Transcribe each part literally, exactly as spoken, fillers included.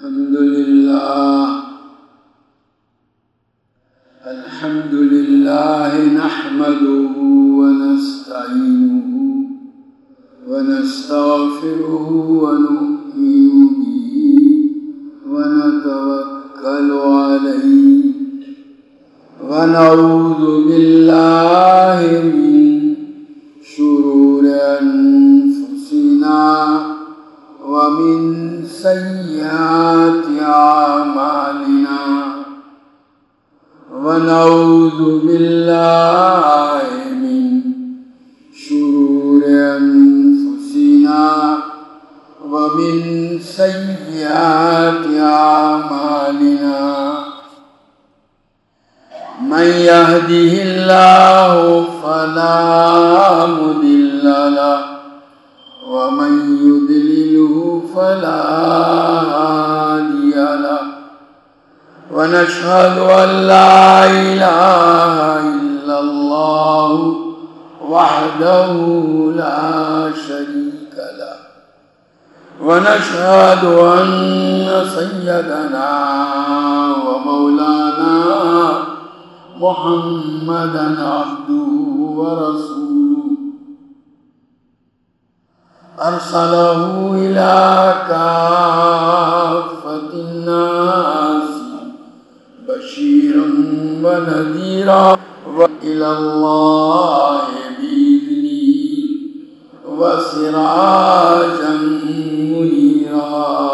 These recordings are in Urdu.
الحمد لله الحمد لله نحمده ونستعينه ونستغفره ونؤمن به ونتوكل عليه ونعوذ بالله من شرور أنفسنا ومن سيئات أعمالنا ونعوذ بالله من شرور أنفسنا ومن سيئات أعمالنا من يهده الله فلا مضل له ومن يضلله فلا هادي له ونشهد أن لا إله إلا الله وحده لا شريك له ونشهد أن سيدنا ومولانا محمدا عبده ورسوله أرسله إلى كافة الناس بشيرا ونذيرا وإلى الله بإذنه وسراجا منيرا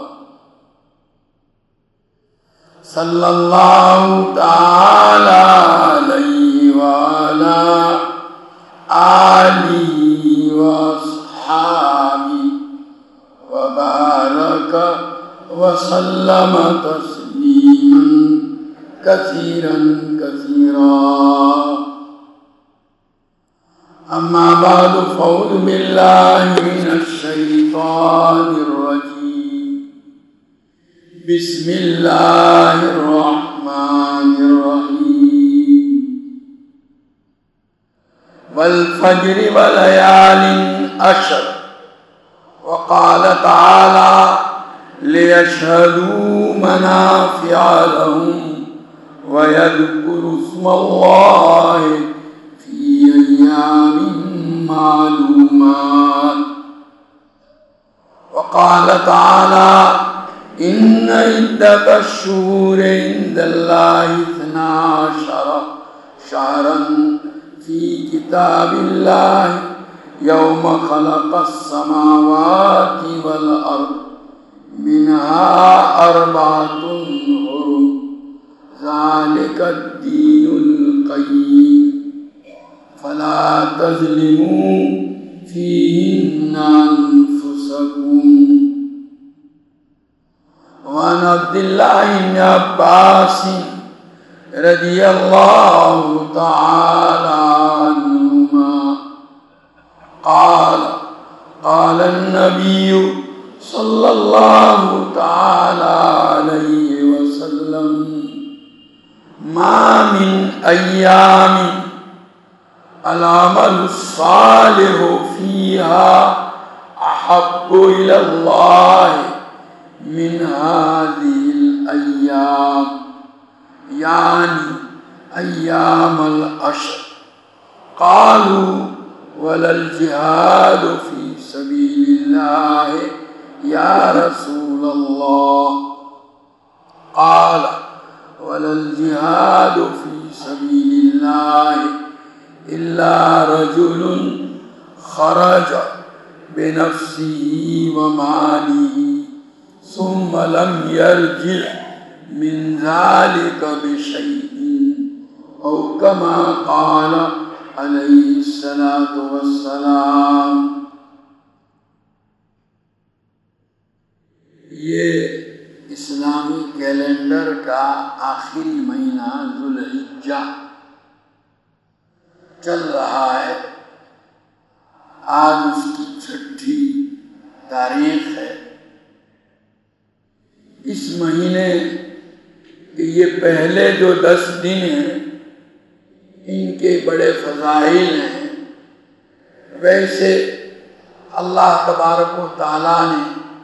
صلى الله تعالى عليه وعلى آله وأصحابه وبارك وسلم تسليما كثيرا كثيرا أما بعد فأعوذ بالله من الشيطان الرجيم بسم الله الرحمن الرحيم والفجر وليال عشر وقال تعالى ليشهدوا منافع لهم ويذكروا اسم الله في أيام معلومات وقال تعالى إن عدة الشهور عند الله اثنا عشر شهرا في كتاب الله يوم خلق السماوات والأرض منها أربعة حرم ذلك الدين القيم فلا تظلموا فيهن أنفسكم وعن عبد الله بن عباس رضي الله تعالى عنهما قال قال النبي صلى الله تعالى عليه وسلم ما من أيام العمل الصالح فيها أحب إلى الله من هذه الأيام يعني أيام العشر قالوا ولا الجهاد في سبيل الله يا رسول الله قال ولا الجهاد في سبيل الله إلا رجل خرج بنفسه وماله ثم لم يرجع من ذلك بشيء أو كما قال علیہ الصلاۃ والسلام. یہ اسلامی کیلنڈر کا آخری مہینہ ذوالحجہ چل رہا ہے. آج اس کی چھٹی تاریخ ہے. اس مہینے یہ پہلے جو دس دن ہیں ان کے بڑے فضائل ہیں. ویسے اللہ تبارک و تعالیٰ نے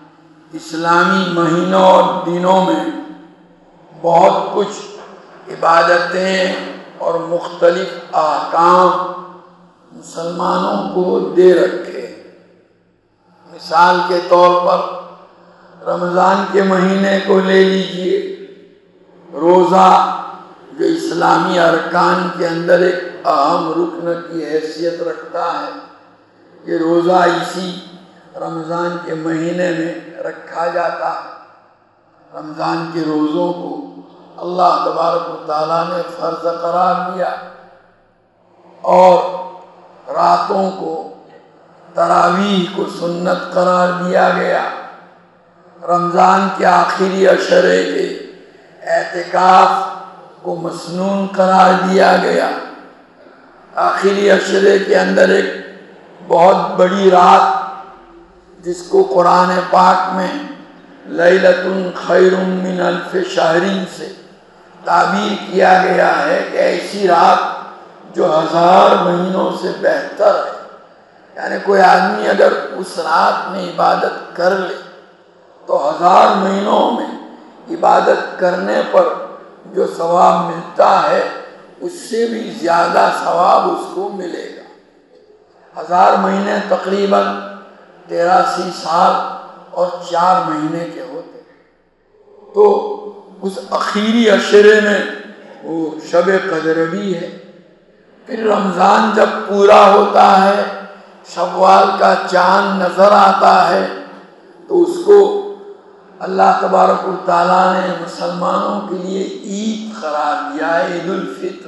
اسلامی مہینوں اور دنوں میں بہت کچھ عبادتیں اور مختلف احکام مسلمانوں کو دے رکھے۔ مثال کے طور پر رمضان کے مہینے کو لے لیجئے، روزہ جو اسلامی ارکان کے اندر ایک اہم رکن کی حیثیت رکھتا ہے، یہ روزہ اسی رمضان کے مہینے میں رکھا جاتا ہے۔ رمضان کے روزوں کو اللہ تبارک و تعالیٰ نے فرض قرار دیا اور راتوں کو تراویح کو سنت قرار دیا گیا۔ رمضان کے آخری عشرے کے اعتکاف کو مسنون قرار دیا گیا۔ آخری عشرے کے اندر ایک بہت بڑی رات جس کو قرآن پاک میں لیلۃ خیر من الف شہر سے تعبیر کیا گیا ہے کہ ایسی رات جو ہزار مہینوں سے بہتر ہے۔ یعنی کوئی آدمی اگر اس رات میں عبادت کر لے تو ہزار مہینوں میں عبادت کرنے پر جو ثواب ملتا ہے اس سے بھی زیادہ ثواب اس کو ملے گا۔ ہزار مہینے تقریباً تراسی سال اور چار مہینے کے ہوتے ہیں، تو اس اخیری عشرے میں وہ شب قدر بھی ہے۔ پھر رمضان جب پورا ہوتا ہے، شوال کا چاند نظر آتا ہے، تو اس کو اللہ تبارک و تعالیٰ نے مسلمانوں کے لیے عید قرار دیا ہے، عید الفطر۔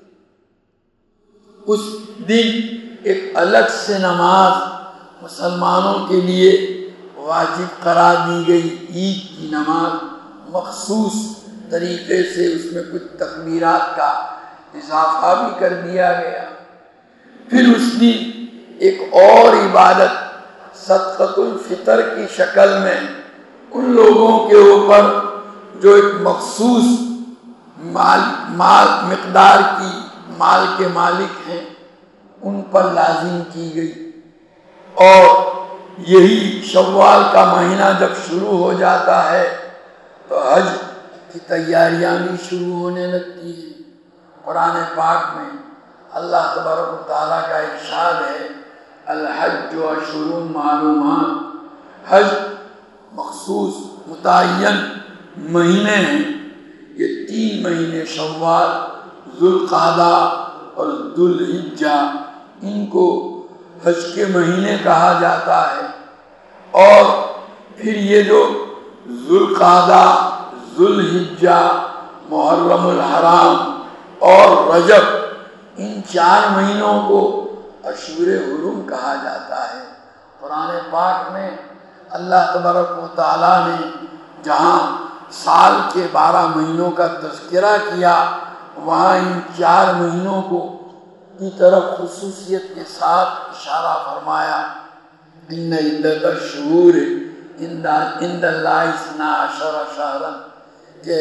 اس دن ایک الگ سے نماز مسلمانوں کے لیے واجب قرار دی گئی، عید کی نماز مخصوص طریقے سے اس میں کچھ تکبیرات کا اضافہ بھی کر دیا گیا۔ پھر اس دن ایک اور عبادت صدقۃ الفطر کی شکل میں ان لوگوں کے اوپر جو ایک مخصوص مال مال مقدار کی مال کے مالک ہیں ان پر لازم کی گئی۔ اور یہی شوال کا مہینہ جب شروع ہو جاتا ہے تو حج کی تیاریاں بھی شروع ہونے لگتی ہیں۔ قرآن پاک میں اللہ تبارک و تعالیٰ کا ارشاد ہے، الحج اشہر معلومات، حج مخصوص متعین مہینے ہیں۔ یہ تین مہینے شوال، ذوالقعدہ اور ذوالحجہ، ان کو حج کے مہینے کہا جاتا ہے۔ اور پھر یہ جو ذوالقعدہ، ذوالحجہ، محرم الحرام اور رجب، ان چار مہینوں کو اشہر حرم کہا جاتا ہے۔ قرآن پاک میں اللہ تبارک و تعالیٰ نے جہاں سال کے بارہ مہینوں کا تذکرہ کیا، وہاں ان چار مہینوں کو کی طرف خصوصیت کے ساتھ اشارہ فرمایا، ان عدۃ الشہور عند اللہ اثنا عشر شہرا، کہ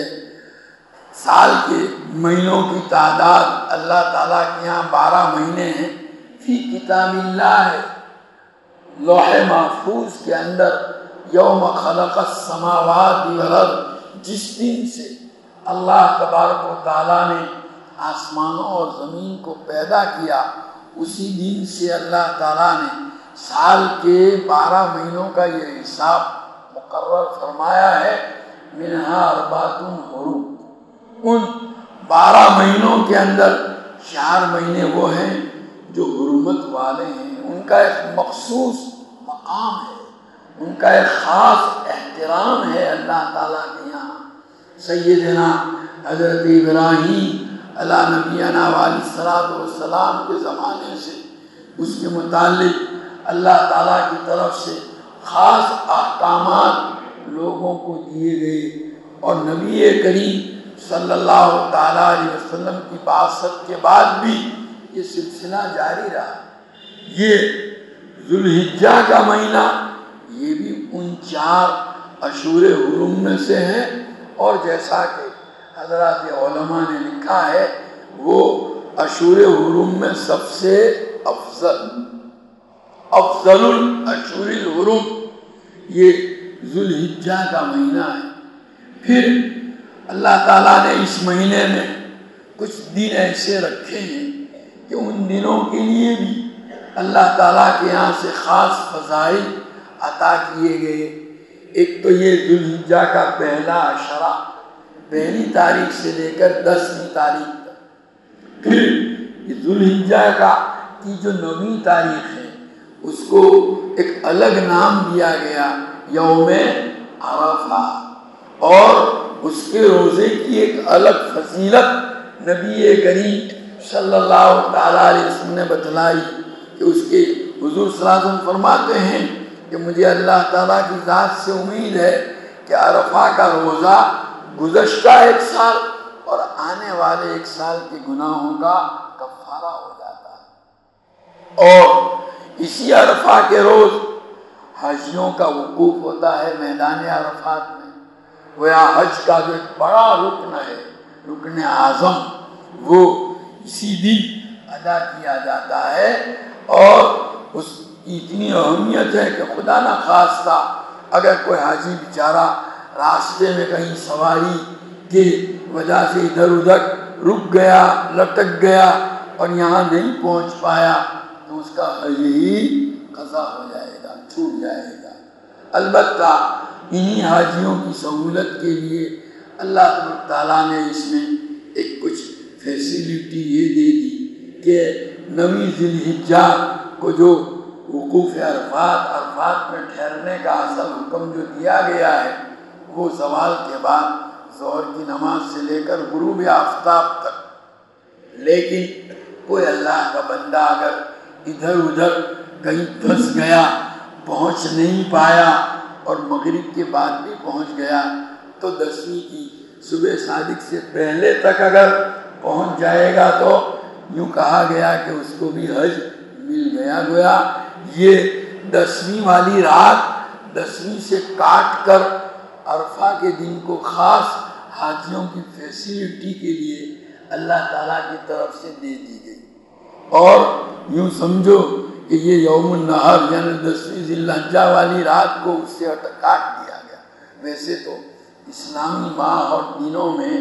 سال کے مہینوں کی تعداد اللہ تعالیٰ کے یہاں بارہ مہینے ہیں، فی کتاب اللہ ہے، لوح محفوظ کے اندر، یوم خلق السماوات والارض، جس دن سے اللہ تبارک و تعالیٰ نے آسمانوں اور زمین کو پیدا کیا، اسی دن سے اللہ تعالیٰ نے سال کے بارہ مہینوں کا یہ حساب مقرر فرمایا ہے۔ منہا اربعۃ حرم، ان بارہ مہینوں کے اندر چار مہینے وہ ہیں جو حرمت والے ہیں، ان کا ایک مخصوص مقام ہے، ان کا ایک خاص احترام ہے اللہ تعالیٰ کے یہاں۔ سیدنا حضرت ابراہیم علیہ نبینا علیہ الصلوۃ والسلام کے زمانے سے اس کے متعلق اللہ تعالیٰ کی طرف سے خاص احکامات لوگوں کو دیے گئے، اور نبی کریم صلی اللہ تعالیٰ علیہ وسلم کی بعثت کے بعد بھی یہ سلسلہ جاری رہا۔ یہ ذوالحجہ کا مہینہ یہ بھی ان چار اشہر حرم میں سے ہے، اور جیسا کہ حضرات علماء نے لکھا ہے وہ اشہر حرم میں سب سے افضل افضل الاشہر الحرم یہ ذوالحجہ کا مہینہ ہے. پھر اللہ تعالیٰ نے اس مہینے میں کچھ دن ایسے رکھے ہیں کہ ان دنوں کے لیے بھی اللہ تعالیٰ کے یہاں سے خاص فضائل عطا کیے گئے. ایک تو یہ ذوالحجہ کا پہلا عشرہ، پہلی تاریخ سے لے کر دسویں تاریخ تک. پھر ذوالحجہ کا کی جو نویں تاریخ ہے اس کو ایک الگ نام دیا گیا، یوم عرفہ. اور اس کے روزے کی ایک الگ فضیلت نبی کریم صلی اللہ تعالیٰ علیہ وسلم نے بتلائی کہ اس کے حضور صلی اللہ علیہ وسلم فرماتے ہیں کہ مجھے اللہ تعالیٰ کی ذات سے امید ہے کہ عرفہ کا روزہ گزشتہ ایک سال اور آنے والے ایک سال کے گناہوں کا کفارہ ہو جاتا ہے. اور اسی عرفہ کے روز حاجیوں کا وقوف ہوتا ہے میدان عرفات میں. گویا حج کا جو ایک بڑا رکن ہے، رکن اعظم، وہ اسی دن ادا کیا جاتا ہے. اور اس کی اتنی اہمیت ہے کہ خدا نہ خواستہ اگر کوئی حاجی بیچارہ راستے میں کہیں سواری کی وجہ سے ادھر ادھر رک گیا، لٹک گیا اور یہاں نہیں پہنچ پایا تو اس کا حج ہی قضا ہو جائے گا، چھوٹ جائے گا. البتہ انہی حاجیوں کی سہولت کے لیے اللہ تعالیٰ نے اس میں ایک کچھ فیسیلیٹی یہ دے دی کہ نویں ذوالحجہ کو جو وقوف عرفات عرفات میں ٹھہرنے کا اصل حکم جو دیا گیا ہے وہ زوال کے بعد ظہر کی نماز سے لے کر غروب آفتاب تک. لیکن کوئی اللہ کا بندہ اگر ادھر ادھر کہیں پھنس گیا، پہنچ نہیں پایا اور مغرب کے بعد بھی پہنچ گیا تو دسویں کی صبح صادق سے پہلے تک اگر پہنچ جائے گا تو یوں کہا گیا کہ اس کو بھی حج مل گیا. گویا یہ دسویں والی رات دسویں سے کاٹ کر عرفہ کے دن کو خاص حاجیوں کی فیسیلیٹی کے لیے اللہ تعالیٰ کی طرف سے دے دی گئی. اور یوں سمجھو کہ یہ یوم النحر یعنی دسویں ذی الحجہ والی رات کو اس سے کاٹ دیا گیا. ویسے تو اسلامی ماہ اور دنوں میں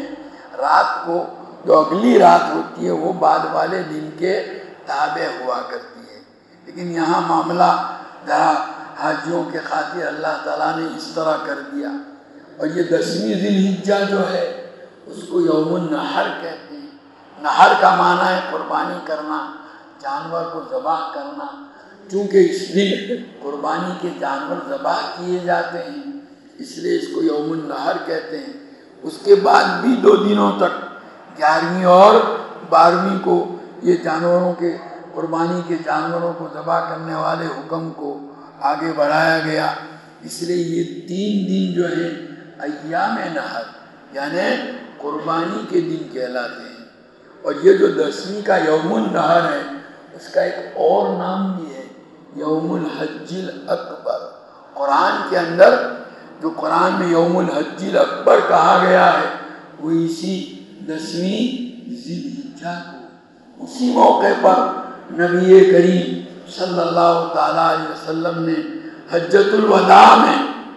رات کو جو اگلی رات ہوتی ہے وہ بعد والے دن کے تابع ہوا کرتی ہے، لیکن یہاں معاملہ ذرا حاجیوں کے خاطر اللہ تعالیٰ نے اس طرح کر دیا. اور یہ دسویں ذی الحجہ جو ہے اس کو یوم النحر کہتے ہیں. نحر کا معنی ہے قربانی کرنا، جانور کو ذبح کرنا. چونکہ اس دن قربانی کے جانور ذبح کیے جاتے ہیں اس لیے اس کو یوم النحر کہتے ہیں. اس کے بعد بھی دو دنوں تک گیارہویں اور بارہویں کو یہ جانوروں کے قربانی کے جانوروں کو ذبح کرنے والے حکم کو آگے بڑھایا گیا. اس لیے یہ تین دن جو ہیں ایام نحر یعنی قربانی کے دن کہلاتے ہیں. اور یہ جو دسویں کا یوم النحر ہے اس کا ایک اور نام بھی ہے یوم الحج الاکبر. قرآن کے اندر جو قرآن میں یوم الحج الاکبر کہا گیا ہے وہ اسی دسویں ذی الحجہ کو اسی موقع پر نبی کریم صلی اللہ تعالیٰ علیہ وسلم نے حجۃ الوداع میں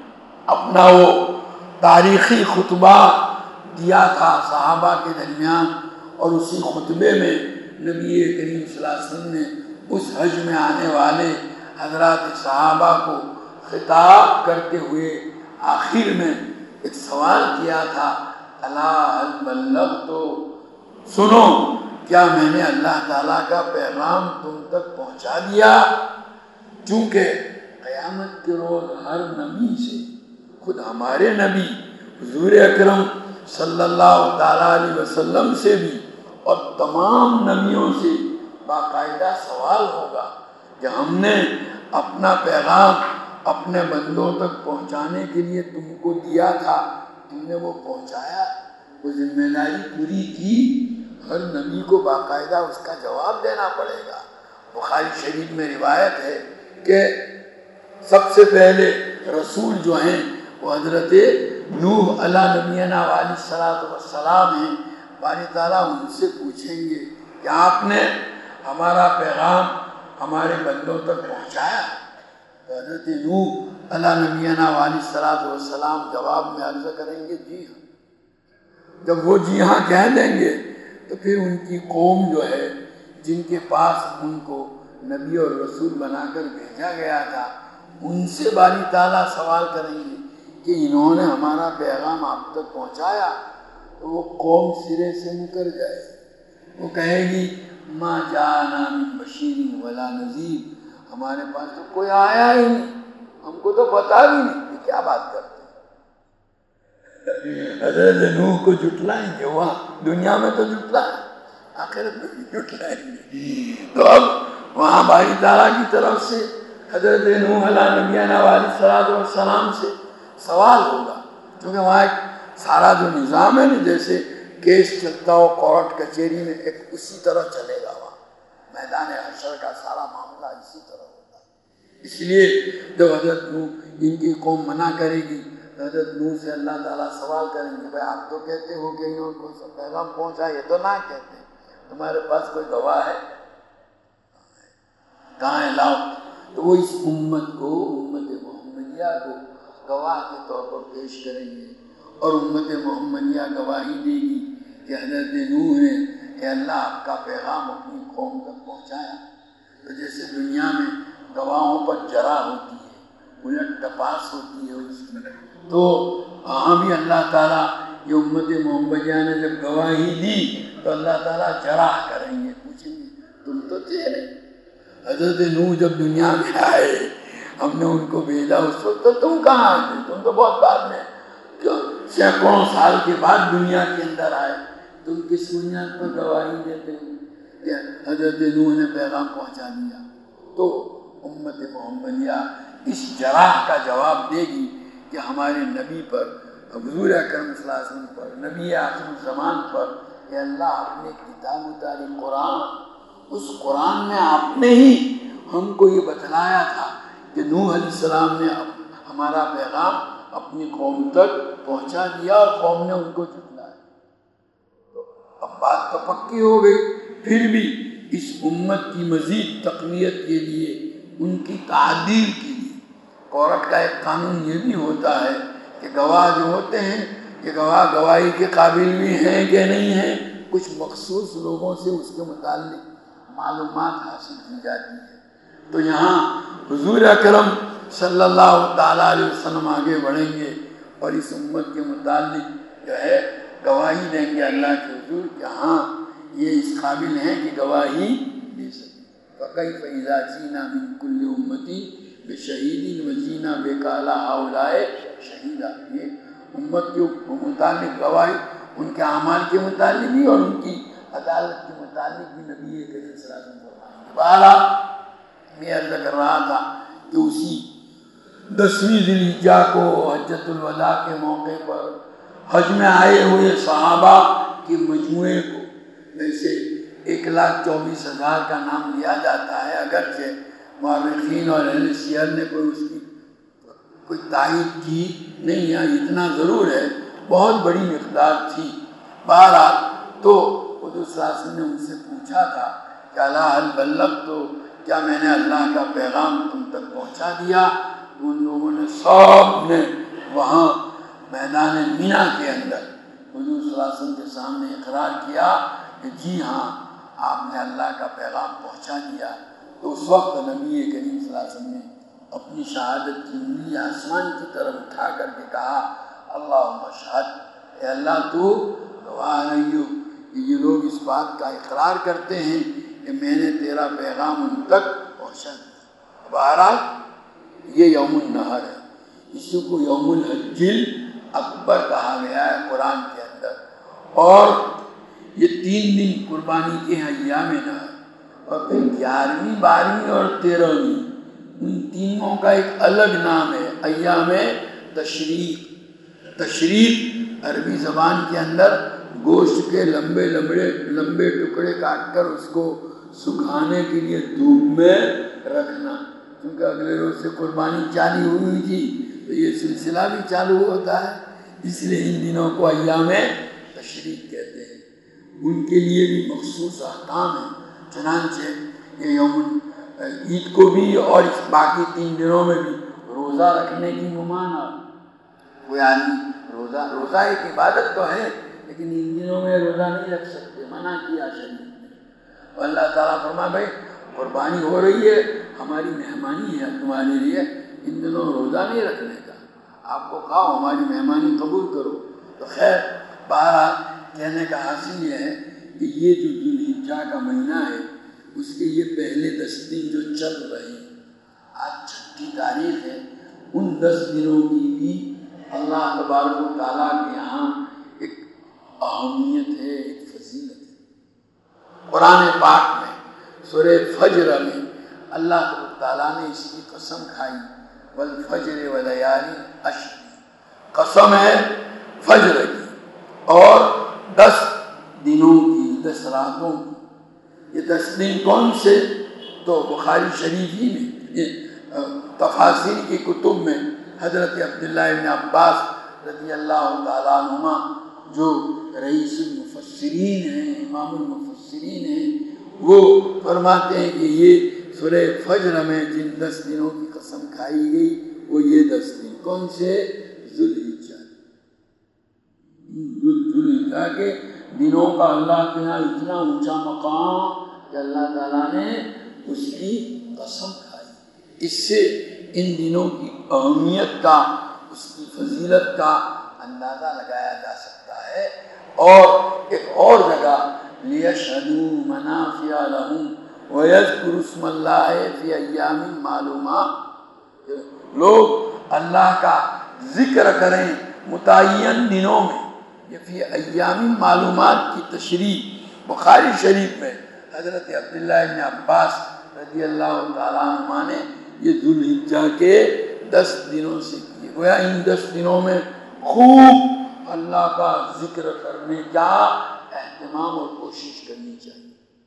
اپنا وہ تاریخی خطبہ دیا تھا صحابہ کے درمیان. اور اسی خطبے میں نبی کریم صلی اللہ علیہ وسلم نے اس حج میں آنے والے حضرات صحابہ کو خطاب کرتے ہوئے آخر میں ایک سوال کیا تھا، الا هل بلغت، سنو کیا میں نے اللہ تعالیٰ کا پیغام تم تک پہنچا دیا؟ چونکہ قیامت کے روز ہر نبی سے، خود ہمارے نبی حضور اکرم صلی اللہ تعالیٰ علیہ وسلم سے بھی اور تمام نبیوں سے باقاعدہ سوال ہوگا کہ ہم نے اپنا پیغام اپنے بندوں تک پہنچانے کے لیے تم کو دیا تھا، تم نے وہ پہنچایا؟ وہ ذمہ داری پوری کی؟ ہر نبی کو باقاعدہ اس کا جواب دینا پڑے گا. بخاری شریف میں روایت ہے کہ سب سے پہلے رسول جو ہیں وہ حضرت نوح علیہ نبینا علیہ الصلوۃ والسلام ہیں. باری تعالیٰ ان سے پوچھیں گے کہ آپ نے ہمارا پیغام ہمارے بندوں تک پہنچایا؟ تو حضرت نوح اللہ نبینا علیہ الصلوۃ والسلام جواب میں عرض کریں گے جی ہاں۔ جب وہ جی ہاں کہہ دیں گے تو پھر ان کی قوم جو ہے جن کے پاس ان کو نبی اور رسول بنا کر بھیجا گیا تھا ان سے باری تعالیٰ سوال کریں گے کہ انہوں نے ہمارا پیغام آپ تک پہنچایا، تو وہ قوم سرے سے مکر جائے، وہ کہے گی ما جاءنا من بشیر ولا نذیر، ہمارے پاس تو کوئی آیا ہی نہیں، ہم کو تو پتا بھی نہیں کہ کیا بات کرتے ہیں۔ حضرت نوح کو جھٹلائیں گے، وہاں دنیا میں تو جھٹلائیں، آخرت میں بھی جھٹلائیں گے۔ تو اب وہاں باری تعالیٰ کی طرف سے حضرت نوح علیہ نبینا علیہ الصلوۃ والسلام سے سوال ہوگا، کیونکہ وہاں ایک سارا جو نظام ہے نا، جیسے کیس چلتا ہو کورٹ کچہری میں، ایک اسی طرح چلے گا وہاں میدان حشر کا سارا معاملہ اسی طرح ہوتا ہے۔ اس لیے جب حضرت نوح ان کی قوم منع کرے گی تو حضرت نوح سے اللہ تعالیٰ سوال کریں گے بھائی آپ تو کہتے ہو کہ انہوں کو سب پیغام پہنچا، یہ تو نہ کہتے، تمہارے پاس کوئی گواہ ہے؟ کہاں ہے؟ لاؤ۔ تو وہ اس امت کو، امت محمدیہ کو گواہ کے طور پر پیش کریں گے، اور امت محمدیہ گواہی دے گی کہ حضرت نوح نے کہ اللہ آپ کا پیغام اپنی قوم تک پہنچایا۔ تو جیسے دنیا میں گواہوں پر جرا ہوتی ہے، الٹ ٹپاس ہوتی ہے اس کی، تو وہاں بھی اللہ تعالیٰ یہ امت محمدیہ نے جب گواہی دی تو اللہ تعالیٰ جراح کریں گے، پوچھیں گے تم تو تھے نہیں، حضرت نوح جب دنیا میں آئے ہم نے ان کو بھیجا اس وقت تو تم کہاں آئے؟ تم تو بہت بعد میں، کیوں سینکڑوں سال کے بعد دنیا کے اندر آئے، تم کس بنیاد پر گواہی دیتے ہو کہ حضرت نوح نے پیغام پہنچا دیا؟ تو امت محمدیہ اس جراح کا جواب دے گی کہ ہمارے نبی پر، حضور اکرم صلی اللہ علیہ وسلم پر، نبی آخر الزمان پر کہ اللہ اپنے کتاب اتاری قرآن، اس قرآن میں آپ نے ہی ہم کو یہ بتلایا تھا کہ نوح علیہ السلام نے ہمارا پیغام اپنی قوم تک پہنچا دیا اور قوم نے ان کو جھٹلایا۔ تو اب بات تو پکی ہو گئی، پھر بھی اس امت کی مزید تقویت کے لیے، ان کی تعدیل کے لیے کورٹ کا ایک قانون یہ بھی ہوتا ہے کہ گواہ جو ہوتے ہیں کہ گواہ گواہی کے قابل بھی ہیں کہ نہیں ہیں، کچھ مخصوص لوگوں سے اس کے متعلق معلومات حاصل کی جاتی ہے۔ تو یہاں حضور اکرم صلی اللہ تعالیٰ علیہ وسلم آگے بڑھیں گے اور اس امت کے متعلق جو ہے گواہی دیں گے اللہ کے حضور کہ ہاں یہ اس قابل ہیں کہ گواہی دے سکیں۔ فَكَيْفَ إِذَا جِئْنَا مِن كُلِّ أُمَّةٍ بِشَهِيدٍ وَجِئْنَا بِكَ عَلَىٰ هَٰؤُلَاءِ شَهِيدًا، یہ امت کے متعلق گواہی ان کے اعمال کے متعلق بھی اور ان کی عدالت کے متعلق بھی نبی کریم صلی اللہ علیہ وسلم فرمائیں گے۔ بہرحال میں عرض کر رہا تھا کہ اسی دسویں ذی الحجہ کو حجۃ الوداع کے موقع پر حج میں آئے ہوئے صحابہ کے مجموعے کو، ویسے ایک لاکھ چوبیس ہزار کا نام لیا جاتا ہے، اگرچہ مورخین اور اہل سیر نے کوئی اس کی کوئی تائید کی نہیں ہے، اتنا ضرور ہے بہت بڑی مقدار تھی۔ بہرحال تو حضور صلی اللہ علیہ وسلم نے ان سے پوچھا تھا کہ الا هل بلغت، تو کیا میں نے اللہ کا پیغام تم تک پہنچا دیا؟ ان لوگوں نے سب نے وہاں میدان مینا کے اندر حضور صلی اللہ علیہ وسلم کے سامنے اقرار کیا کہ جی ہاں آپ نے اللہ کا پیغام پہنچا دیا۔ تو اس وقت نبی کریم صلی اللہ علیہ وسلم نے اپنی شہادت کی انگلی آسمان کی طرف اٹھا کر کے کہا اللہم اشہد، اے اللہ تو گواہ رہی ہو کہ یہ لوگ اس بات کا اقرار کرتے ہیں کہ میں نے تیرا پیغام ان تک پہنچا دیا۔ بہرحال یہ یوم النحر ہے، اسی کو یوم الحج اکبر کہا گیا ہے قرآن کے اندر، اور یہ تین دن قربانی کے ہیں ایام نحر، اور پھر گیارہویں بارہویں اور تیرہویں ان تینوں کا ایک الگ نام ہے ایام تشریق۔ تشریق عربی زبان کے اندر گوشت کے لمبے لمبے لمبے ٹکڑے کاٹ کر اس کو سکھانے کے لیے دھوپ میں رکھنا، کیونکہ اگلے روز سے قربانی چالو ہوئی تھی تو یہ سلسلہ بھی چالو ہوتا ہے، اس لیے ان دنوں کو ایام تشریق کہتے ہیں۔ ان کے لیے بھی مخصوص احکام ہیں، چنانچہ یہ یوم عید کو بھی اور اس باقی تین دنوں میں بھی روزے روزہ رکھنے کی ممانعت. کوئی آدمی روزہ روزہ ایک عبادت تو ہے لیکن ان دنوں میں روزہ نہیں رکھ سکتے، منع کیا شریعت نے. اور اللہ تعالیٰ فرمایا بھائی قربانی ہو رہی ہے، ہماری مہمانی ہے تمہارے لیے، ان دنوں روزہ نہیں رکھنے کا، آپ کو کہو ہماری مہمانی قبول کرو. تو خیر بہرحال کہنے کا حاصل یہ ہے کہ یہ جو ذوالحجہ کا مہینہ ہے اس کے یہ پہلے دس دن جو چل رہے ہیں، آج چھٹی تاریخ ہے، ان دس دنوں کی بھی اللہ تبارک و تعالیٰ کے یہاں ایک اہمیت ہے، ایک فضیلت ہے. قرآن پاک میں سورہ فجر میں اللہ تعالیٰ نے اس کی قسم کھائی، والفجر ولیال عشر، قسم ہے فجر کی اور دس دنوں کی، دس راتوں کی. یہ دس دن کون سے؟ تو بخاری شریف ہی میں تفاسیر کی کتب میں حضرت عبداللہ ابن عباس رضی اللہ تعالیٰ عنہما جو رئیس المفسرین ہیں، امام المفسرین ہیں، وہ فرماتے ہیں کہ یہ سورہ فجر میں جن دس دنوں کی قسم کھائی گئی وہ یہ دس دن کون سے؟ ذوالحجہ. ذوالحجہ کے دنوں کا اللہ کے یہاں اتنا اونچا مقام کہ اللہ تعالیٰ نے اس کی قسم کھائی. اس سے ان دنوں کی اہمیت کا، اس کی فضیلت کا اندازہ لگایا جا سکتا ہے. اور ایک اور جگہ لِيَشْهَدُوا مَنَافِعَ لَهُمْ وَيَذْكُرُوا اسْمَ اللَّهِ فِي أَيَّامٍ مَّعْلُومَاتٍ، لوگ اللہ کا ذکر کریں متعین دنوں میں. یہ فی ایام معلومات کی تشریح بخاری شریف میں حضرت عبداللہ ابن عباس رضی اللہ تعالیٰ عنہ نے یہ ذوالحجہ کے دس دنوں سے کیے. گویا ان دس دنوں میں خوب اللہ کا ذکر کرنے کا اہتمام اور کوشش کرنی چاہیے.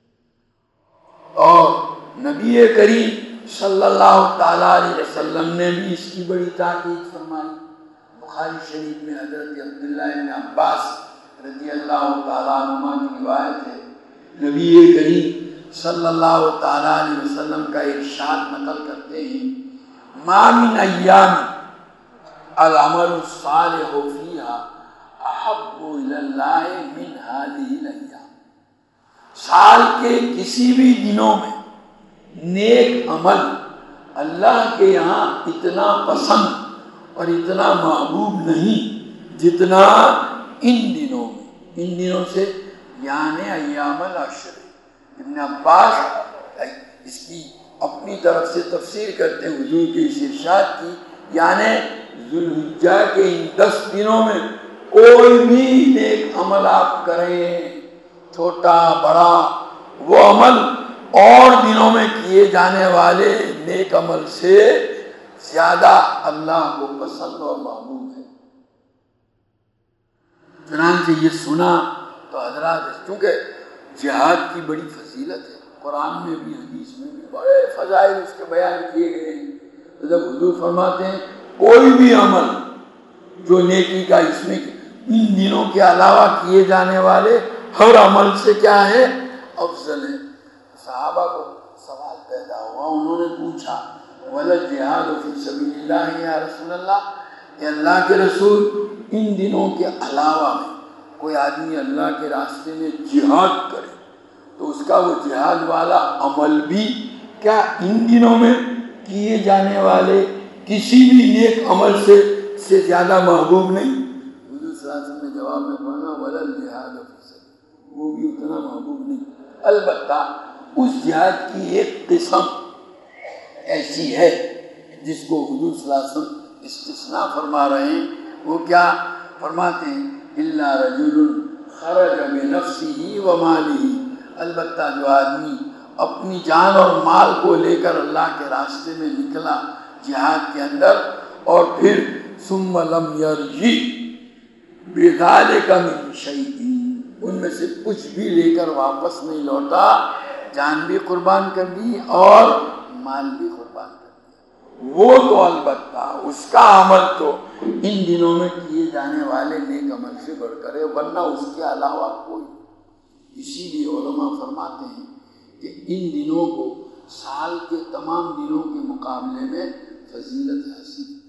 اور نبی کریم صلی اللہ تعالیٰ علیہ وسلم نے بھی اس کی بڑی تاکید فرمائی. بخاری شریف میں حضرت عبداللہ ابن عباس رضی اللہ تعالیٰ عنہ کی روایت ہے، نبی کریم صلی اللہ تعالیٰ علیہ وسلم کا ارشاد نقل کرتے ہیں، ما من ایام العمل الصالح فیہا احب الی اللہ من ہذہ الایام. سال کے کسی بھی دنوں میں نیک عمل اللہ کے یہاں اتنا پسند اور اتنا محبوب نہیں جتنا ان دنوں میں. ان دنوں سے یعنی ایام العشر. ابن عباس اس کی اپنی طرف سے تفسیر کرتے ہیں حضور کے اس ارشاد کی، یعنی ذوالحجہ کے ان دس دنوں میں کوئی بھی نیک عمل آپ کریں، چھوٹا بڑا، وہ عمل اور دنوں میں کیے جانے والے نیک عمل سے زیادہ اللہ کو پسند اور محبوب ہے. چنانچہ یہ سنا تو حضرات، چونکہ جہاد کی بڑی فضیلت ہے، قرآن میں بھی حدیث میں بھی بڑے فضائل اس کے بیان کیے گئے ہیں. تو جب حضور فرماتے ہیں کوئی بھی عمل جو نیکی کا اس میں ان دنوں کے علاوہ کیے جانے والے ہر عمل سے کیا ہے؟ افضل ہے. صحابہ کو سوال پیدا ہوا، انہوں نے پوچھا وَلَلْجِهَادُ فِي سَبِيلِ اللَّهِ یا رسول اللہ، کہ اللہ کے رسول ان دنوں کے علاوہ میں کوئی آدمی اللہ کے راستے میں جہاد کرے تو اس کا وہ جہاد والا عمل بھی کیا ان دنوں میں کیے جانے والے کسی بھی نیک عمل سے سے زیادہ محبوب نہیں؟ حضور صلی اللہ علیہ وسلم نے جواب میں فرمایا وَلَلْجِهَادُ فِي سَبِيلِ، وہ بھی اتنا محبوب نہیں. البتہ اس جہاد کی ایک قسم ایسی ہے جس کو حضور صلی اللہ علیہ وسلم استثناء فرما رہے ہیں. وہ کیا فرماتے ہیں؟ إِلَّا رَجُلٌ خَرَجَ بِنَفْسِهِ وَمَالِهِ، البتہ جو آدمی اپنی جان اور مال کو لے کر اللہ کے راستے میں نکلا جہاد کے اندر، اور پھر ثُمَّ لَمْ يَرْجِعْ بِذَلِكَ مِنْ شَيْءٍ، ان میں سے کچھ بھی لے کر واپس نہیں لوٹا، جان بھی قربان کر دی اور مال بھی قربان کر دیا، وہ تو البتہ اس کا عمل تو ان دنوں میں کیے جانے والے نیک عمل سے بڑھ کر ہے، ورنہ اس کے علاوہ کوئی. اسی لیے علماء فرماتے ہیں کہ ان دنوں کو سال کے تمام دنوں کے مقابلے میں فضیلت حاصل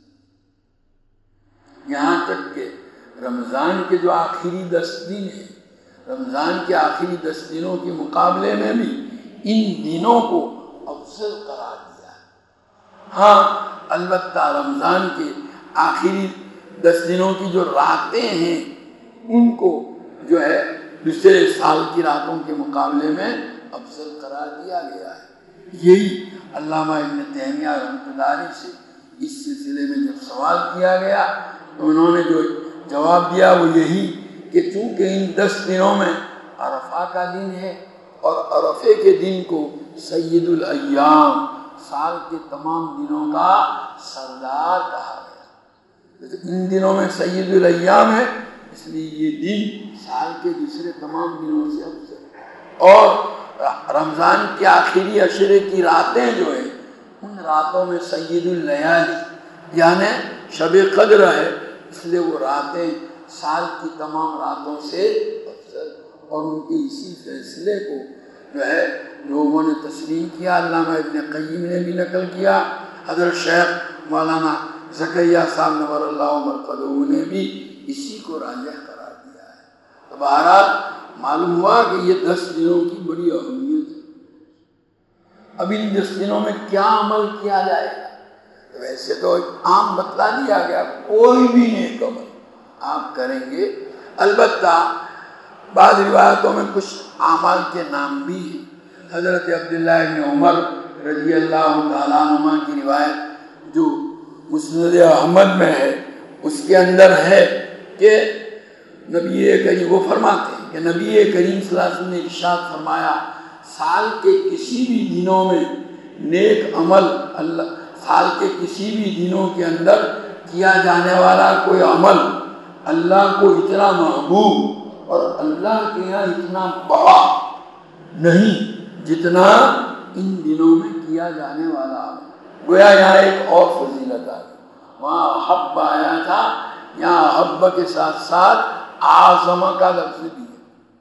یہاں تک کہ رمضان کے جو آخری دس دن ہیں، رمضان کے آخری دس دنوں کے مقابلے میں بھی ان دنوں کو افضل قرار دیا ہے۔ ہاں البتہ رمضان کے آخری دس دنوں کی جو راتیں ہیں ان کو جو ہے دوسرے سال کی راتوں کے مقابلے میں افضل قرار دیا گیا ہے۔ یہی علامہ ابن تیمیہ رحمۃ اللہ علیہ سے اس سلسلے میں جب سوال کیا گیا تو انہوں نے جو جواب دیا وہ یہی کہ چونکہ ان دس دنوں میں عرفہ کا دن ہے اور عرفے کے دن کو سید الایام، سال کے تمام دنوں کا سردار کہا گیا، ان دنوں میں سید الایام ہے اس لیے یہ دن سال کے دوسرے تمام دنوں سے افضل۔ اور رمضان کے آخری عشرے کی راتیں جو ہیں ان راتوں میں سید اللیالی یعنی شب قدر ہے، اس لیے وہ راتیں سال کی تمام راتوں سے افضل، اور ان کے اسی فیصلے کو جو ہے لوگوں نے تسلیم کیا۔ علامہ ابن قیم نے بھی نقل کیا، حضرت شیخ مولانا زکریا صاحب نور اللہ مرقدہ نے بھی اسی کو راجح قرار دیا ہے۔ تو بہرحال معلوم ہوا کہ یہ دس دنوں کی بڑی اہمیت ہے۔ اب ان دس دنوں میں کیا عمل کیا جائے گا؟ ویسے تو عام بتلا دیا گیا، کوئی بھی نیک عمل آپ کریں گے، البتہ بعض روایتوں میں کچھ اعمال کے نام بھی ہیں۔ حضرت عبداللہ بن عمر رضی اللہ تعالیٰ عنہ کی روایت جو مسند احمد میں ہے اس کے اندر ہے کہ نبی کریم وہ فرماتے ہیں کہ نبی کریم صلی اللہ علیہ وسلم نے ارشاد فرمایا سال کے کسی بھی دنوں میں نیک عمل اللہ سال کے کسی بھی دنوں کے اندر کیا جانے والا کوئی عمل اللہ کو اتنا محبوب اور اللہ کے یہاں اتنا بڑا نہیں جتنا ان دنوں میں کیا جانے والا عمل۔ گویا یہاں ایک اور فضیلت آ گئی، وہاں حب آیا تھا، یہاں حب کے ساتھ ساتھ اعظم کا لفظ بھی ہے،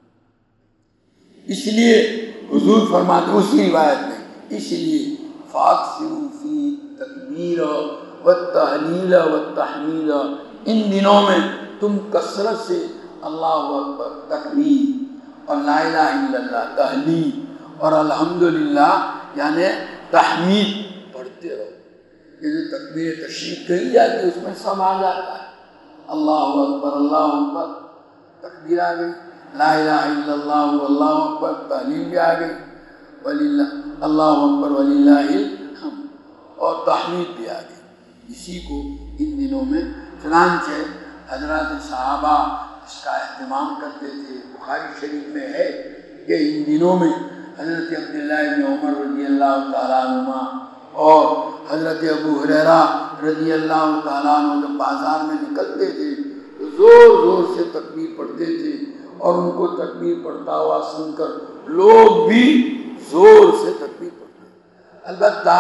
اس لیے حضور فرماتے ہیں اسی روایت میں، اس لیے فاکثروا فی التکبیر والتہلیل والتحمیل، ان دنوں میں تم کثرت سے اللہ اکبر تکبیر اور لا الہ الا اللہ تحلیل اور الحمدللہ یعنی تحمید پڑھتے رہو۔ یہ جو تکبیر تشریف کہی جاتی ہے اس میں سب آ جاتا ہے، اللہ اکبر اللہ اکبر تکبیر آ گئی، لا الہ الا اللہ اللہ اکبر تحلیل بھی آ گئی، وللہ اللہ اکبر وللہ الحمد اور تحمید بھی آ گئی۔ اسی کو ان دنوں میں چنانچہ حضرات صحابہ اس کا اہتمام کرتے تھے۔ بخاری شریف میں ہے کہ ان دنوں میں حضرت عبداللہ بن عمر رضی اللہ تعالیٰ عنہ اور حضرت ابو ہریرہ رضی اللہ تعالیٰ عنہ جب بازار میں نکلتے تھے تو زور زور سے تکبیر پڑھتے تھے، اور ان کو تکبیر پڑھتا ہوا سن کر لوگ بھی زور سے تکبیر پڑھتے۔ البتہ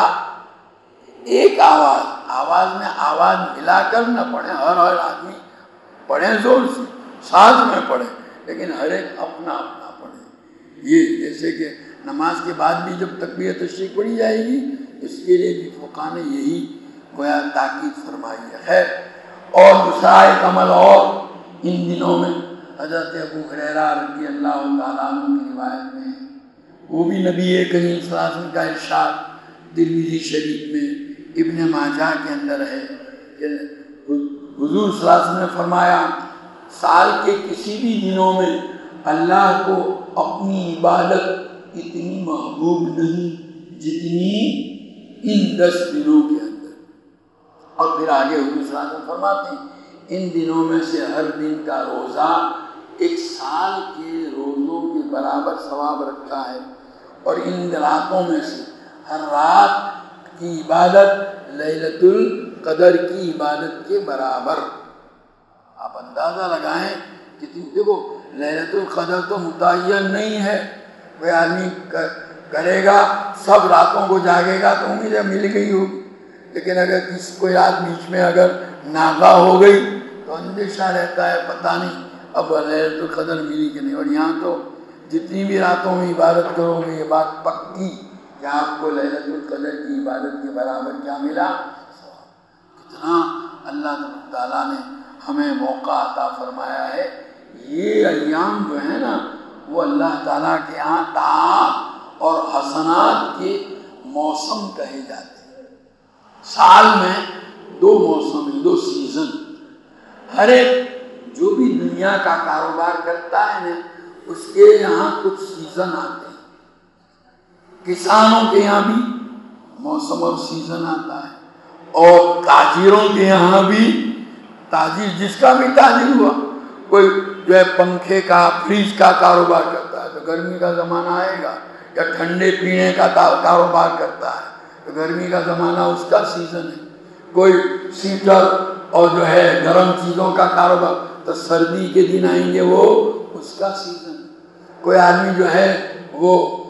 ایک آواز آواز میں آواز ملا کر نہ پڑھیں، ہر ہر آدمی پڑھیں زور سے، ساز میں پڑھیں، لیکن ہر ایک اپنا اپنا پڑھیں۔ یہ جیسے کہ نماز کے بعد بھی جب تکبیر تشریف پڑھی جائے گی اس کے لیے بھی فقہاء نے یہی گویا تاکید فرمائی ہے۔ خیر، اور دوسرا ایک عمل اور ان دنوں میں حضرت ابو ہریرہ رضی اللہ تعالیٰ عنہ کی روایت میں وہ بھی نبی کریم صلی اللہ علیہ وسلم کا ارشاد ترمذی شریف میں ابن ماجہ کے اندر ہے کہ حضور صلی اللہ علیہ وسلم نے فرمایا سال کے کسی بھی دنوں میں اللہ کو اپنی عبادت اتنی محبوب نہیں جتنی ان دس دنوں کے اندر۔ اور پھر آگے حضور صلی اللہ علیہ وسلم فرماتے ہیں ان دنوں میں سے ہر دن کا روزہ ایک سال کے روزوں کے برابر ثواب رکھتا ہے، اور ان راتوں میں سے ہر رات کی عبادت لیلۃ القدر کی عبادت کے برابر۔ آپ اندازہ لگائیں کتنی، دیکھو لیلۃ القدر تو متعین نہیں ہے، کوئی آدمی کرے گا سب راتوں کو جاگے گا تو امید ہے مل گئی ہوگی، لیکن اگر کسی کوئی رات بیچ میں اگر ناغا ہو گئی تو اندیشہ رہتا ہے پتہ نہیں اب لیلۃ القدر ملی کہ نہیں۔ اور یہاں تو جتنی بھی راتوں میں عبادت کرو گے یہ بات پکی کہ آپ کو لیلۃ القدر کی عبادت کے برابر کیا ملا، کتنا اللہ تعالیٰ نے ہمیں موقع عطا فرمایا ہے. یہ ایام جو ہے نا وہ اللہ تعالیٰ کے یہاں طاعات اور حسنات کے موسم کہے جاتے ہیں. سال میں دو موسم ہیں، دو سیزن. ہر ایک جو بھی دنیا کا کاروبار کرتا ہے نا اس کے یہاں کچھ سیزن آتے ہیں. کسانوں کے یہاں بھی موسم اور سیزن آتا ہے، اور تاجروں کے یہاں بھی، تاجر جس کا بھی تاجر ہوا، کوئی جو ہے پنکھے کا فریج کا کاروبار کرتا ہے تو گرمی کا زمانہ آئے گا، یا ٹھنڈے پینے کا کاروبار کرتا ہے تو گرمی کا زمانہ اس کا سیزن ہے. کوئی سیٹر اور جو ہے گرم چیزوں کا کاروبار تو سردی کے دن آئیں گے، وہ اس کا سیزن. کوئی آدمی جو ہے وہ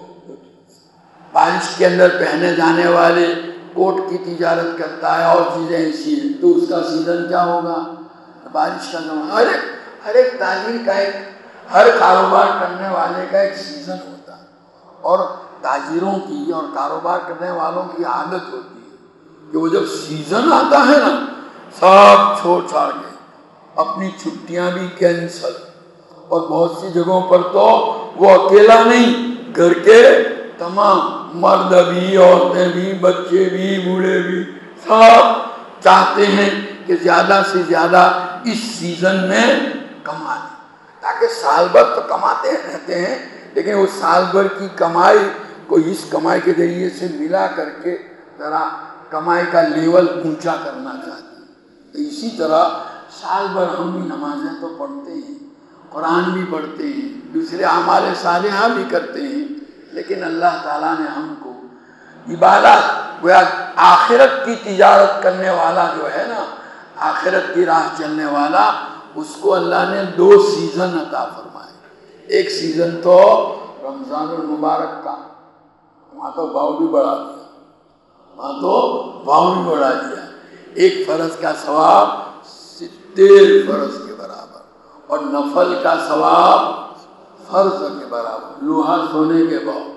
بارش کے اندر پہنے جانے والے کوٹ کی تجارت کرتا ہے اور چیزیں ایسی ہیں تو اس کا سیزن کیا ہوگا؟ بارش کا زمانہ. ہر ایک ہر ایک تاجر کا ایک، ہر کاروبار کرنے والے کا ایک سیزن ہوتا ہے. اور تاجروں کی اور کاروبار کرنے والوں کی عادت ہوتی ہے کہ وہ جب سیزن آتا ہے نا سب چھوڑ چھاڑ کے، اپنی چھٹیاں بھی کینسل، اور بہت سی جگہوں پر تو وہ اکیلا نہیں، گھر کے تمام مرد بھی، عورتیں بھی، بچے بھی، بوڑھے بھی، سب چاہتے ہیں کہ زیادہ سے زیادہ اس سیزن میں کما لیں، تاکہ سال بھر تو کماتے رہتے ہیں لیکن وہ سال بھر کی کمائی کو اس کمائی کے ذریعے سے ملا کر کے ذرا کمائی کا لیول اونچا کرنا چاہتے ہیں. تو اسی طرح سال بھر ہم بھی نمازیں تو پڑھتے ہیں، قرآن بھی پڑھتے ہیں، دوسرے اعمال صالحہ بھی کرتے ہیں، لیکن اللہ تعالیٰ نے ہم کو عبادت، گویا آخرت کی تجارت کرنے والا جو ہے نا، آخرت کی راہ چلنے والا، اس کو اللہ نے دو سیزن عطا فرمائے. ایک سیزن تو رمضان المبارک کا، وہاں تو بھاؤ بھی بڑھا دیا، وہاں تو بھاؤ بھی بڑھا دیا. ایک فرض کا ثواب ستر فرض کے برابر، اور نفل کا ثواب فرض کے برابر، لوہا سونے کے بھاؤ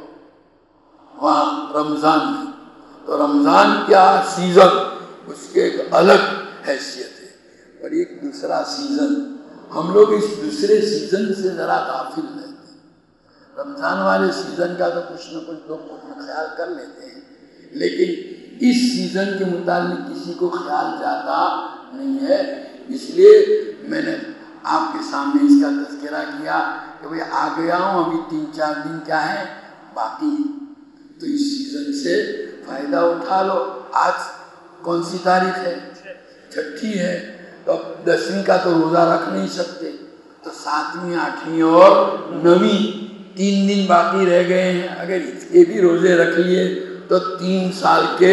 وہاں رمضان میں. تو رمضان کیا سیزن، اس کے ایک الگ حیثیت ہے. اور ایک دوسرا سیزن، ہم لوگ اس دوسرے سیزن سے ذرا غافل رہتے ہیں. رمضان والے سیزن کا تو کچھ نہ کچھ لوگ اپنا خیال کر لیتے ہیں، لیکن اس سیزن کے متعلق کسی کو خیال جاتا نہیں ہے. اس لیے میں نے آپ کے سامنے اس کا تذکرہ کیا کہ بھئی آ گیا ہوں، ابھی تین چار دن کیا ہے باقی، تو اس سیزن سے فائدہ اٹھا لو. آج کون سی تاریخ ہے؟ چھٹی ہے. تو اب دسویں کا تو روزہ رکھ نہیں سکتے، تو ساتویں، آٹھویں اور نویں تین دن باقی رہ گئے ہیں. اگر اس کے بھی روزے رکھ لیے تو تین سال کے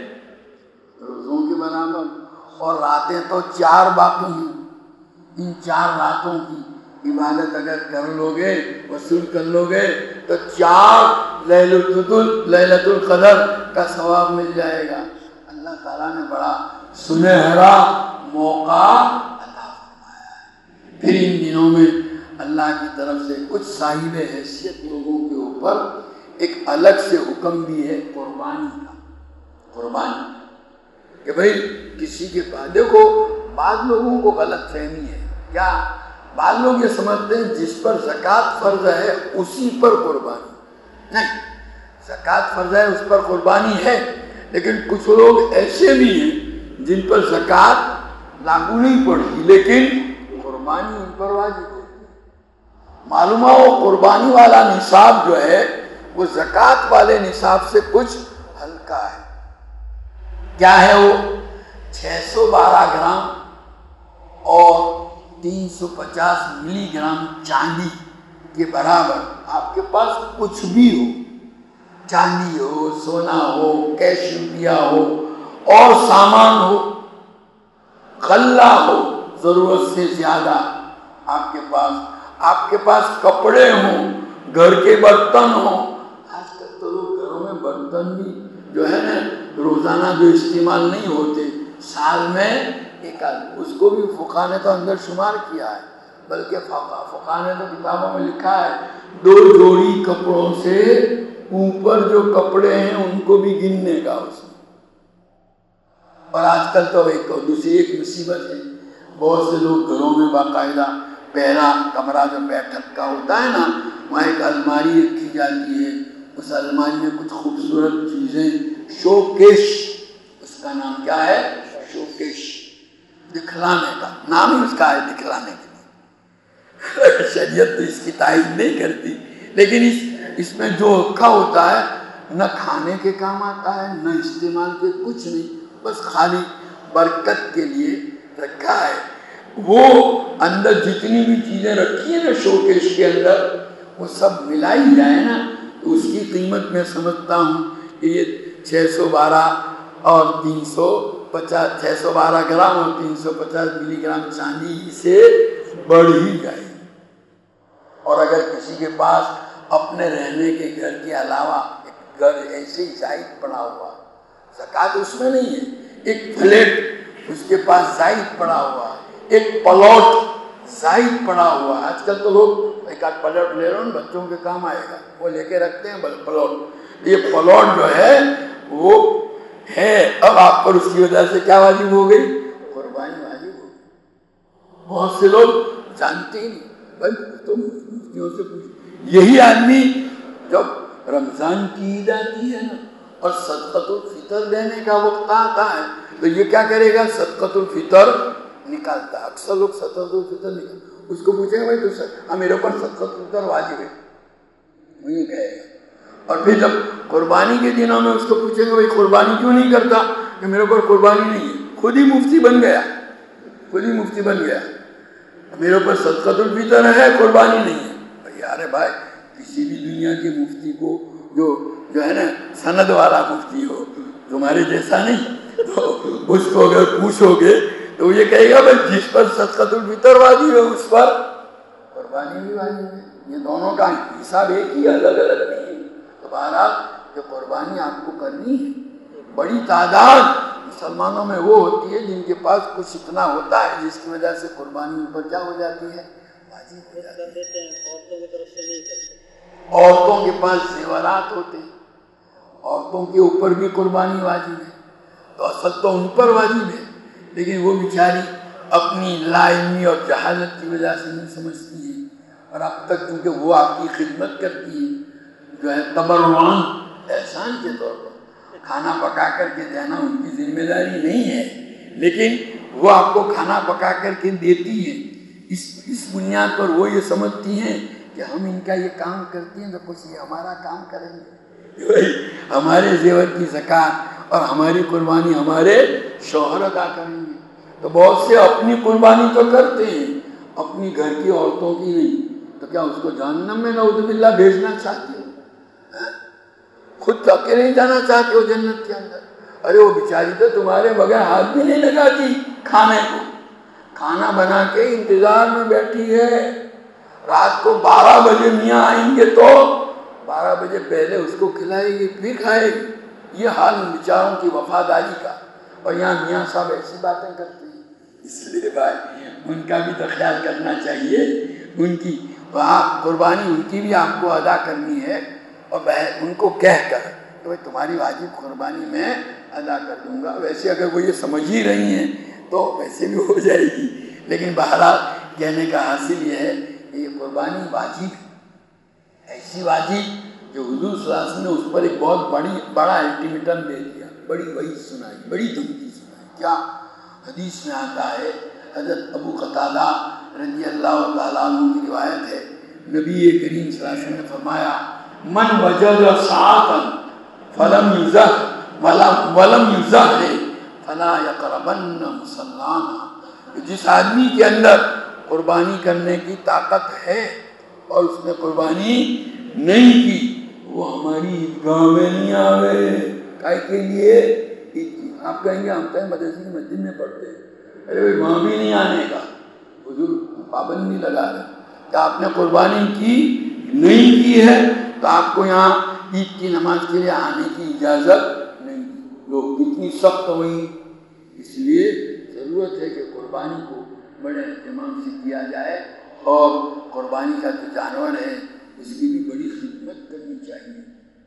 روزوں کے برابر. اور راتیں تو چار باقی ہیں، ان چار راتوں کی عبادت اگر کر لو گے، وصول کر لو گے، تو چار لیلۃ القدر کا ثواب مل جائے گا. اللہ تعالیٰ نے بڑا سنہرا موقع عطا فرمایا ہے. پھر ان دنوں میں اللہ کی طرف سے کچھ صاحب حیثیت لوگوں کے اوپر ایک الگ سے حکم بھی ہے قربانی کا. قربانی کہ بھئی کسی کے پاس، دیکھو بعض لوگوں کو غلط فہمی ہے، کیا بعض لوگ یہ سمجھتے ہیں جس پر زکوٰۃ فرض ہے اسی پر قربانی. نہیں، زکوٰۃ فرض ہے اس پر قربانی ہے، لیکن کچھ لوگ ایسے بھی ہیں جن پر زکوٰۃ لاگو نہیں پڑتی لیکن قربانی ان پر واجب ہوتی ہے. معلوم ہو وہ قربانی والا نصاب جو ہے وہ زکوٰۃ والے نصاب سے کچھ ہلکا ہے. کیا ہے وہ؟ چھ سو بارہ گرام اور تین سو پچاس ملی گرام چاندی کے برابر. آپ کے پاس کچھ بھی ہو، چاندی ہو، سونا ہو، کیش روپیہ ہو، اور سامان ہو، غلہ ہو ضرورت سے زیادہ آپ کے پاس، آپ کے پاس کپڑے ہوں، گھر کے برتن ہوں. آج کل تو لوگ گھروں میں برتن بھی جو ہے نا روزانہ جو استعمال نہیں ہوتے، سال میں ایک آدمی، اس کو بھی فقہاء نے تو اندر شمار کیا ہے. بلکہ فقہاء نے تو کتابوں میں لکھا ہے دو جوڑی کپڑوں سے اوپر جو کپڑے ہیں ان کو بھی گننے کا اس میں. اور آج کل تو ایک دوسری ایک مصیبت ہے، بہت سے لوگ گھروں میں باقاعدہ پہلا کمرہ جو بیٹھک کا ہوتا ہے نا، وہاں ایک الماری رکھی جاتی ہے، اس الماری میں کچھ خوبصورت چیزیں، شوکیش اس کا نام کیا ہے، شوکیش، دکھلانے کا نام ہی اس کا ہے، دکھلانے کے لیے۔ شریعت تو اس کی تائید نہیں کرتی، لیکن اس اس میں جو رکھا ہوتا ہے نہ کھانے کے کام آتا ہے نہ استعمال کے، کچھ نہیں، بس خالی برکت کے لیے رکھا ہے۔ وہ اندر جتنی بھی چیزیں رکھی ہیں نا شوکیش کے اندر، وہ سب ملائی جائے نا تو اس کی قیمت میں سمجھتا ہوں کہ یہ چھ سو بارہ اور تین سو پچاس چھ سو بارہ گرام اور تین سو پچاس ملی گرام چاندی سے بڑھ ہی جائے گی۔ اور اگر کسی کے پاس اپنے رہنے کے گھر کے علاوہ ایک گھر ایسے ہی زائد پڑا ہوا، زکوٰۃ اس میں نہیں ہے، ایک فلیٹ اس کے پاس زائد پڑا ہوا ہے، ایک پلاٹ زائد پڑا ہوا ہے، آج کل تو لوگ ایک آدھ پلاٹ لے رہے ہیں بچوں کے کام آئے گا، وہ لے کے رکھتے ہیں پلاٹ، یہ پلاٹ جو ہے وہ ہے، اب آپ پر اس کی وجہ سے کیا واجب ہو گئی، قربانی واجب ہو گئی۔ بہت سے لوگ جانتے ہی نہیں، بھائی تم مفتیوں سے پوچھو۔ یہی آدمی جب رمضان کی عید آتی ہے نا اور صدقۃ الفطر دینے کا وقت آتا ہے تو یہ کیا کرے گا، صدقۃ الفطر نکالتا ہے۔ اکثر لوگ صدقۃ الفطر نکالتا، اس کو پوچھیں گے بھائی تو ہاں میرے اوپر صدقۃ الفطر واجب ہے، وہ یہ کہے گا۔ اور پھر جب قربانی کے دنوں میں اس کو پوچھیں گے بھائی قربانی کیوں نہیں کرتا، کہ میرے اوپر قربانی نہیں ہے، خود ہی مفتی بن گیا، خود ہی مفتی بن گیا، میرے اوپر صدقۃ الفطر ہے قربانی نہیں ہے۔ یار بھائی کسی بھی دنیا کے مفتی کو جو جو ہے نا سند والا مفتی ہو تمہارے جیسا نہیں، تو اس کو اگر پوچھو گے تو یہ کہے گا بھائی جس پر صدقۃ الفطر واجب ہے اس پر قربانی بھی واجب ہے، یہ دونوں کا حساب ایک ہی، الگ الگ نہیں ہے۔ تو بہرحال یہ قربانی آپ کو کرنی ہے۔ بڑی تعداد مسلمانوں میں وہ ہوتی ہے جن کے پاس کچھ اتنا ہوتا ہے جس کی وجہ سے قربانی اوپر کیا ہو جاتی ہے، کر دیتے ہیں، عورتوں کی طرف سے نہیں کرتے۔ عورتوں کے پاس زیورات ہوتے ہیں، عورتوں کے اوپر بھی قربانی واجب ہے، تو اصل تو ان پر واجب ہے، لیکن وہ بیچاری اپنی لا علمی اور جہالت کی وجہ سے نہیں سمجھتی ہیں، اور اب تک کیونکہ وہ آپ کی خدمت کرتی ہیں جو ہے تبرعاً احسان کے طور پر، کھانا پکا کر کے دینا ان کی ذمہ داری نہیں ہے، لیکن وہ آپ کو کھانا پکا کر کے دیتی ہے، اس اس بنیاد پر وہ یہ سمجھتی ہیں کہ ہم ان کا یہ کام کرتے ہیں تو کچھ یہ ہمارا کام کریں گے، ہمارے زیور کی زکوٰۃ اور ہماری قربانی ہمارے شوہر ادا کریں گے۔ تو بہت سے اپنی قربانی تو کرتے ہیں، اپنی گھر کی عورتوں کی نہیں، تو کیا اس کو جہنم میں نعوذ باللہ بھیجنا چاہتے ہو؟ خود تک کے نہیں جانا چاہتے ہو جنت کے اندر؟ ارے وہ بیچاری تو تمہارے بغیر ہاتھ بھی نہیں لگاتی کھانے کو، کھانا بنا کے انتظار میں بیٹھی ہے، رات کو بارہ بجے میاں آئیں گے تو بارہ بجے پہلے اس کو کھلائے گی پھر کھائے گی۔ یہ حال بیچاروں کی وفاداری کا، اور یہاں میاں صاحب ایسی باتیں کرتے ہیں، اس لیے بھائی ان کا بھی تو خیال کرنا چاہیے، ان کی آپ قربانی ان کی بھی آپ کو ادا کرنی ہے، اور ان کو کہہ کر کہ بھائی تمہاری واجب قربانی میں ادا کر دوں گا۔ ویسے اگر وہ یہ سمجھ ہی رہی ہیں تو ویسے بھی ہو جائے گی، لیکن بہرحال کہنے کا حاصل یہ ہے کہ یہ قربانی واجب ہے، ایسی واجب جو حضور صلی اللہ علیہ وسلم نے اس پر ایک بہت بڑی بڑا الٹیمیٹم دے دیا، بڑی وعید سنائی، بڑی دھمکی سنائی۔ کیا حدیث میں آتا ہے، حضرت ابو قتادہ رضی اللہ تعالیٰ عنہ کی روایت ہے، نبی کریم صلی اللہ علیہ وسلم نے فرمایا من وجد ساعتا فلم یزہ ولم یزہ فلا یقربن مصلانا، جس آدمی کے اندر قربانی کرنے کی طاقت ہے اور اس نے قربانی نہیں کی وہ ہماری عیدگاہ میں نہیں آوے۔ کائے کے لیے؟ آپ کہیں گے ہم تو مدرسے کی مسجد میں پڑھتے ہیں، ارے بھائی وہاں بھی نہیں آنے کا، حضور پابندی لگا رہے کہ آپ نے قربانی کی نہیں کی ہے تو آپ کو یہاں عید کی نماز کے لیے آنے کی اجازت نہیں۔ لوگ کتنی سخت ہوئی، اس لیے ضرورت ہے کہ قربانی کو بڑے اہتمام سے کیا جائے، اور قربانی کا جو جانور ہے اس کی بھی بڑی خدمت کرنی چاہیے۔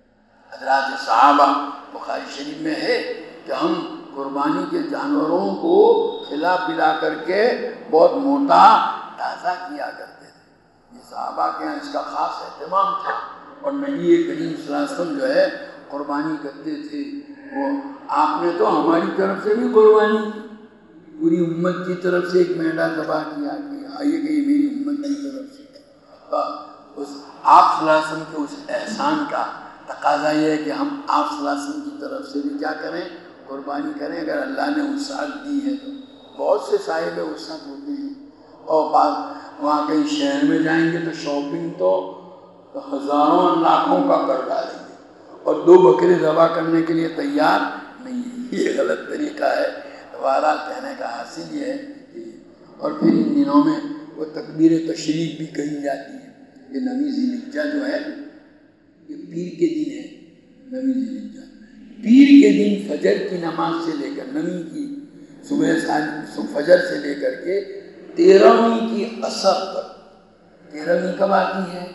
حضرات صحابہ بخاری شریف میں ہے کہ ہم قربانی کے جانوروں کو کھلا پلا کر کے بہت موٹا تازہ کیا کرتے تھے۔ یہ صحابہ کے یہاں اس کا خاص اہتمام تھا، اور نبی کریم صلی اللہ علیہ وسلم جو ہے قربانی کرتے تھے۔ وہ آپ نے تو ہماری طرف سے بھی قربانی کی، پوری امت کی طرف سے ایک مینڈا ذبح کیا کہ آئیے کہ یہ میری امت کی طرف سے۔ اس آپ صلی اللہ علیہ وسلم کے اس احسان کا تقاضا یہ ہے کہ ہم آپ صلی اللہ علیہ وسلم کی طرف سے بھی کیا کریں، قربانی کریں۔ اگر اللہ نے وسعت دی ہے تو بہت سے صاحب وسعت ہوتے ہیں، اور بعض وہاں کہیں شہر میں جائیں گے تو شاپنگ تو ہزاروں لاکھوں کا کر ڈالیں گے، اور دو بکرے ذبح کرنے کے لیے تیار نہیں ہے۔ یہ غلط طریقہ ہے۔ بہرحال کہنے کا حاصل یہ ہے کہ اور پھر ان دنوں میں وہ تکبیر تشریق بھی کہی جاتی ہے۔ یہ نویں ذی الحجہ جو ہے یہ پیر کے دن ہے، نویں ذی الحجہ پیر کے دن فجر کی نماز سے لے کر نویں کی صبح فجر سے لے کر کے تیرہویں کی عصر تک۔ تیرہویں کب آتی ہے؟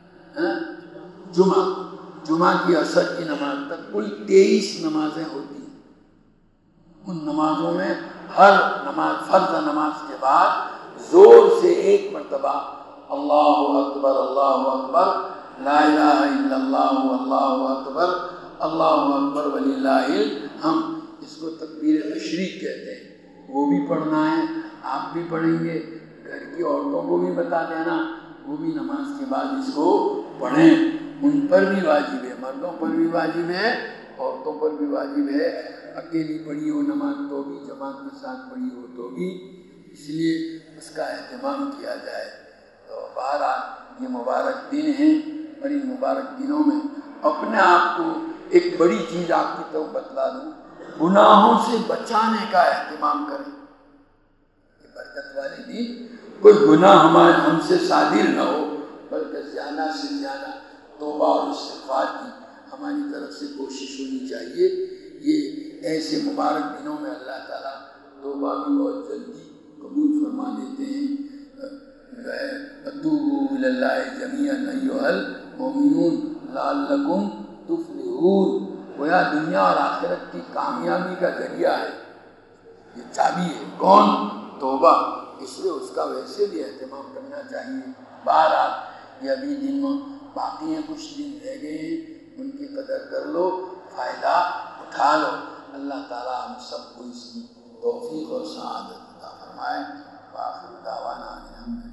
جمعہ جمعہ کی عصر کی نماز تک کل تیئیس نمازیں ہوتی ہیں۔ ان نمازوں میں ہر نماز فرض نماز کے بعد زور سے ایک مرتبہ اللہ اکبر اللہ اکبر لا الہ الا اللہ اللہ اکبر اللہ اکبر وللہ الحمد، اس کو تکبیر تشریق کہتے ہیں، وہ بھی پڑھنا ہے۔ آپ بھی پڑھیں گے، گھر کی عورتوں کو بھی بتا دینا، وہ بھی نماز کے بعد اس کو پڑھیں۔ ان پر بھی واجب ہے، مردوں پر بھی واجب ہے، عورتوں پر بھی واجب ہے۔ اکیلی پڑھی ہو نماز تو بھی، جماعت کے ساتھ پڑھی ہو تو بھی، اس لیے اس کا اہتمام کیا جائے۔ تو بہرحال یہ مبارک دن ہیں، اور ان مبارک دنوں میں اپنے آپ کو ایک بڑی چیز آپ کی طرف بتلا دوں، گناہوں سے بچانے کا اہتمام کریں۔ یہ برکت والے دن کوئی گناہ ہمارے ہم سے صادر نہ ہو، بلکہ زیادہ سے زیادہ توبہ اور استغفار کی ہماری طرف سے کوشش ہونی چاہیے۔ یہ ایسے مبارک دنوں میں اللہ تعالیٰ توبہ بھی بہت جلدی قبول فرما لیتے ہیں۔ وَتُوبُوا إِلَى اللَّهِ جَمِيعًا أَيُّهَا الْمُؤْمِنُونَ لَعَلَّكُمْ تُفْلِحُونَ۔ گویا دنیا اور آخرت کی کامیابی کا ذریعہ ہے، یہ چابی ہے۔ کون؟ توبہ۔ اس لیے اس کا ویسے بھی اہتمام کرنا چاہیے۔ بہرحال یہ ابھی دن باقی ہیں، کچھ دن رہ گئے ہیں، ان کی قدر کر لو، فائدہ اٹھا لو۔ اللہ تعالیٰ ہم سب کو اس کی توفیق اور سعادت عطا فرمائے۔ وآخر دعوانا الحمد للہ۔